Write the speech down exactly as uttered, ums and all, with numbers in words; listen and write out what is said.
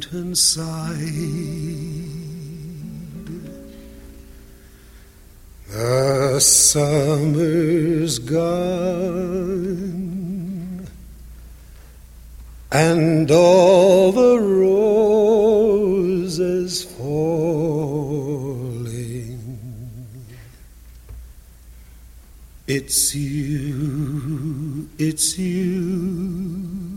mountainside. The summer's gone, and all the roses falling. It's you, it's you